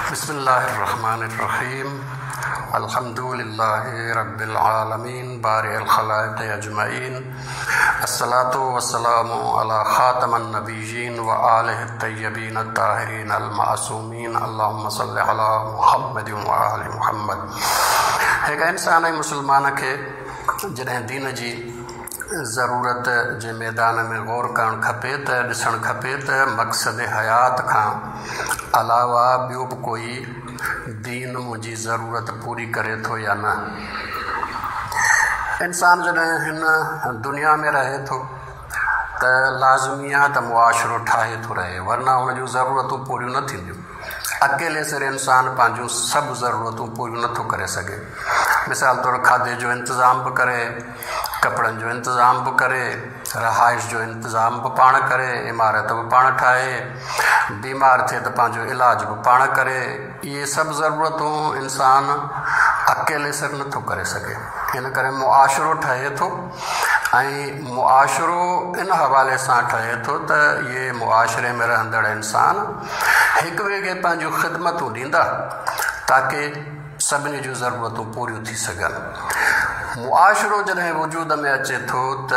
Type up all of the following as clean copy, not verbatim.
बिस्मिल्लाहिर्रहमानिर्रहीम अल्हम्दुलिल्लाहि रब्बिल आलमीन बारिअल खलाइक़ अजमईन अस्सलातु वस्सलामु अला खातमन नबिय्यीन व आलिहि तय्यबीन अत्ताहिरीन अल मासूमीन अल्लाहुम्मा सल्लि अला मुहम्मद व आलि मुहम्मद। हिकु इंसान ऐं मुस्लमान खे जॾहिं दीन जी ज़रूरत जे मैदान में गौर करणु खपे त ॾिसणु खपे त मक़सद हयात खां अलावा ॿियो बि कोई दीन मुंहिंजी ज़रूरत पूरी करे थो या न। इंसान जॾहिं हिन दुनिया में रहे थो त लाज़मी आहे त मुआशिरो ठाहे थो रहे, वरना हुन जूं ज़रूरतूं पूरियूं न थींदियूं। अकेले सिर इंसान पंहिंजूं सभु ज़रूरतूं पूरियूं नथो करे सघे। मिसाल तौर खाधे जो इंतज़ाम बि करे, कपिड़नि जो इंतज़ाम बि करे, रहाइश जो इंतज़ाम बि पाण करे, इमारत बि पाण ठाहे, बीमार थिए त पंहिंजो इलाज बि पाण करे। इहे सभु ज़रूरतूं इंसान अकेले सिर नथो करे सघे। हिन करे मुआशिरो ठहे थो ऐं मुआशिरो इन हवाले सां ठहे थो त इहे मुआशिरे में रहंदड़ इंसान हिक ॿिए खे पंहिंजूं ख़िदमतूं ॾींदा ताकी सभिनी जूं ज़रूरतूं पूरियूं थी सघनि। मुआशिरो जॾहिं वजूद में अचे थो त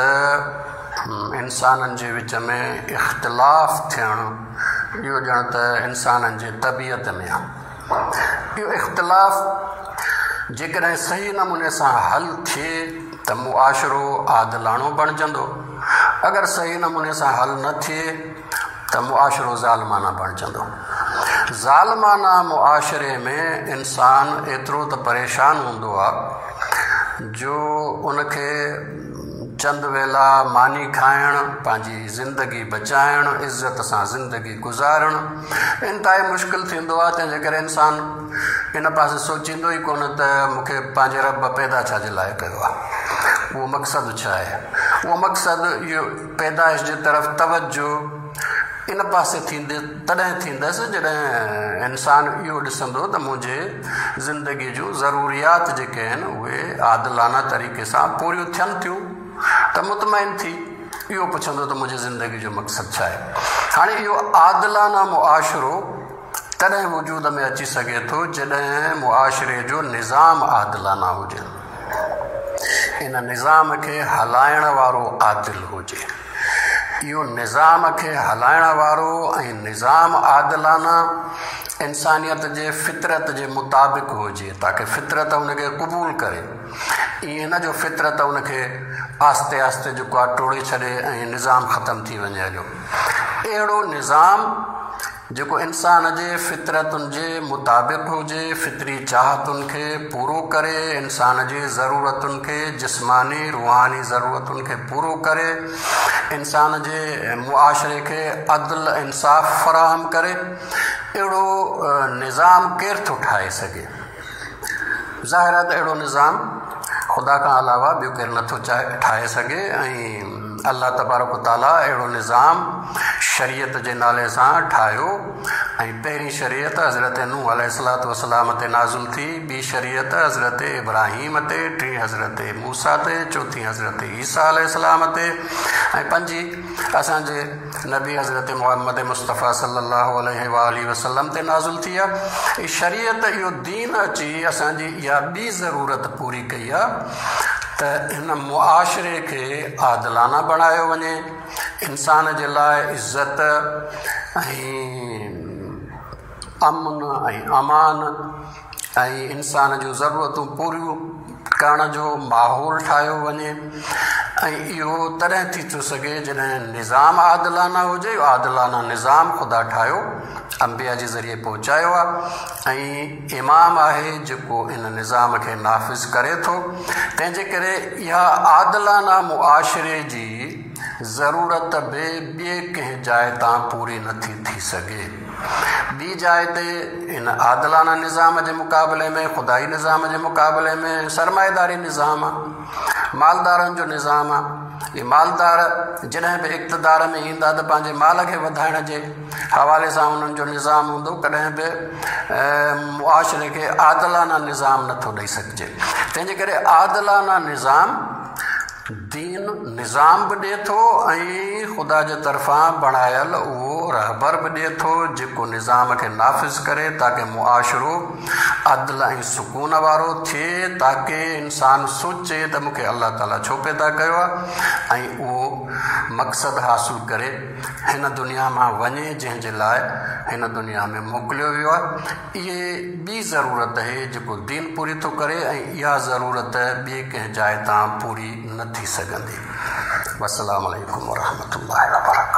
इंसाननि जे विच में इख़्तिलाफ़ थियणु इहो ॼण त इंसाननि जे तबियत में आहे। इहो इख़्तिलाफ़ जेकॾहिं सही नमूने सां हल थिए त मुआशिरो आदिलाणो बणिजंदो, अगरि सही नमूने सां हल न थिए त मुआशिरो ज़ालिमाना बणिजंदो। ज़ालिमाना मुआशिरे में इंसान एतिरो त परेशान हूंदो आहे जो उनखे चंद वेला मानी खाइणु, पंहिंजी ज़िंदगी बचाइणु, इज़त सां ज़िंदगी गुज़ारणु इंतिहाई मुश्किल थींदो आहे। तंहिंजे करे इंसान इन पासे सोचींदो ई कोन त मूंखे पंहिंजे रब पैदा छाजे लाइ कयो आहे, उहो मक़सदु छा आहे। उहो मक़सदु इहो पैदाइश जे तरफ़ तवजो इन पासे थींदे तॾहिं थींदसि जॾहिं इंसान इहो ॾिसंदो त मुंहिंजे ज़िंदगी जूं ज़रूरियात जेके आहिनि उहे आदिलाना तरीक़े सां पूरियूं थियनि थियूं त मुतमइन थी इहो पुछंदो त मुंहिंजी ज़िंदगी जो मक़सदु छा आहे। हाणे इहो आदिलाना मुआशिरो तॾहिं वजूद में अची सघे थो जॾहिं मुआशिरे जो निज़ाम आदिलाना हुजे, इन निज़ाम खे हलाइण वारो आदिल हुजे। इहो निज़ाम खे हलाइण वारो ऐं निज़ाम आदिलाना इंसानियत जे फितरत जे मुताबिक़ हुजे ताकी फितरत हुनखे क़बूल करे। ईअं न जो फितरत हुनखे आस्ते आस्ते जेको आहे टोड़े छॾे ऐं निज़ाम ख़तमु थी वञे हलियो। अहिड़ो निज़ाम जेको इंसान जे फितरतुनि जे मुताबिक़ हुजे, फितरी चाहतुनि खे पूरो करे, इंसान जी ज़रूरतुनि खे जिस्मानी रूहानी ज़रूरतुनि खे पूरो करे, इंसान जे मुआशिरे खे अदल इंसाफ़ फ़राहम करे, अहिड़ो निज़ाम केरु थो ठाहे सघे। ज़ाहिर आहे त अहिड़ो निज़ाम ख़ुदा खां अलावा ॿियो केरु नथो ठाहे सघे ऐं अल्लाह तबारक ताला अहिड़ो निज़ाम शरीयत जे नाले सां ठाहियो। ऐं पहिरीं शरीयत हज़रत नूह अलैहिस्सलातु वस्सलाम ते नाज़िल थी, ॿी शरीयत हज़रत इब्राहीम ते, टीं हज़रत मूसा ते, चौथीं हज़रत ईसा अलैहिस्सलाम ते ऐं पंजी असांजे नबी हज़रत मुहम्मद मुस्तफ़ा सल्लल्लाहु अलैहि वसल्लम ते नाज़िल थी आहे। हीअ शरीयत इहो दीन अची असांजी इहा ॿी ज़रूरत पूरी कई आहे त हिन मुआशिरे खे आदिलाना बणायो वञे, इंसान जे लाइ इज़त ऐं अमन ऐं अमान ऐं इंसान जूं ज़रूरतूं पूरियूं करण जो माहौल ठाहियो वञे। ऐं इहो तॾहिं थी थो सघे जॾहिं निज़ाम आदिलाना हुजे। आदिलाना निज़ाम ख़ुदा ठाहियो, अंबिया जे ज़रिए पहुचायो आहे ऐं इमाम आहे जेको इन निज़ाम खे नाफ़िज़ करे थो। तंहिंजे करे इहा आदिलाना मुआशिरे जी ज़रूरत बि ॿिए कंहिं जाइ तां पूरी नथी थी सघे। ॿी जाइ ते इन आदिलाना निज़ाम जे मुक़ाबले में, ख़ुदाई निज़ाम जे मुक़ाबले में सरमाएदारी निज़ाम आहे, मालदारनि जो निज़ाम आहे। इहे मालदार जॾहिं बि इक़्तिदार में ईंदा त पंहिंजे माल खे वधाइण जे हवाले सां उन्हनि जो निज़ाम हूंदो, कॾहिं बि मुआशिरे खे आदिलाना निज़ाम नथो ॾेई सघिजे। तंहिंजे करे आदिलाना निज़ाम दीन निज़ाम बि ॾिए थो ऐं ख़ुदा जे तरफ़ां बणायल उहो रहबर बि ॾिए थो जेको निज़ाम खे नाफ़िज़ करे ताकी मुआशिरो अदल ऐं सुकून वारो थिए, ताकी इंसानु सोचे त मूंखे अलाह ताला छो पैदा कयो आहे ऐं उहो मक़सदु हासिलु करे हिन दुनिया मां वञे जंहिंजे लाइ हिन दुनिया में मोकिलियो वियो आहे। इहे ॿी ज़रूरत आहे जेको दीन पूरी थो करे ऐं इहा ज़रूरत ॿिए कंहिं जाइ तां पूरी न थी सघंदी। वस्सलामु अलैकुम वरहमतुल्लाहि वबरकातुहू।